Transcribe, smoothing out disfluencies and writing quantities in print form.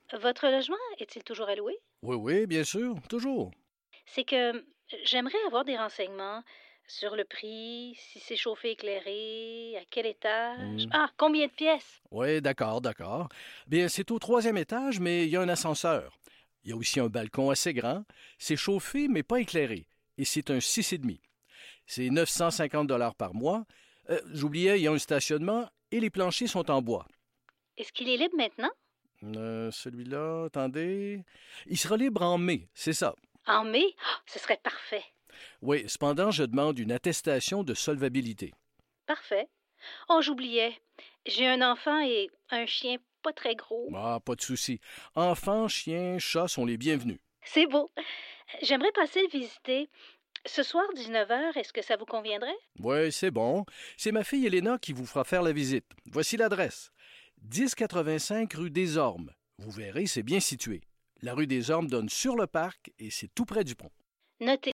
Votre logement est-il toujours à louer? Oui, oui, bien sûr, toujours. C'est que j'aimerais avoir des renseignements sur le prix, si c'est chauffé éclairé, à quel étage. Hmm. Ah, combien de pièces? Oui, d'accord, d'accord. Bien, c'est au troisième étage, mais il y a un ascenseur. Il y a aussi un balcon assez grand. C'est chauffé, mais pas éclairé. Et c'est un 6,5. C'est 950 $ par mois. J'oubliais, il y a un stationnement et les planchers sont en bois. Est-ce qu'il est libre maintenant? Celui-là, attendez. Il sera libre en mai, c'est ça. En mai? Ah, ce serait parfait. Oui, cependant, je demande une attestation de solvabilité. Parfait. Oh, j'oubliais. J'ai un enfant et un chien pas très gros. Ah, pas de souci. Enfants, chiens, chats sont les bienvenus. C'est beau. J'aimerais passer le visiter. Ce soir, 19h, est-ce que ça vous conviendrait? Oui, c'est bon. C'est ma fille Elena qui vous fera faire la visite. Voici l'adresse. 1085 rue des Ormes. Vous verrez, c'est bien situé. La rue des Ormes donne sur le parc et c'est tout près du pont. Notez.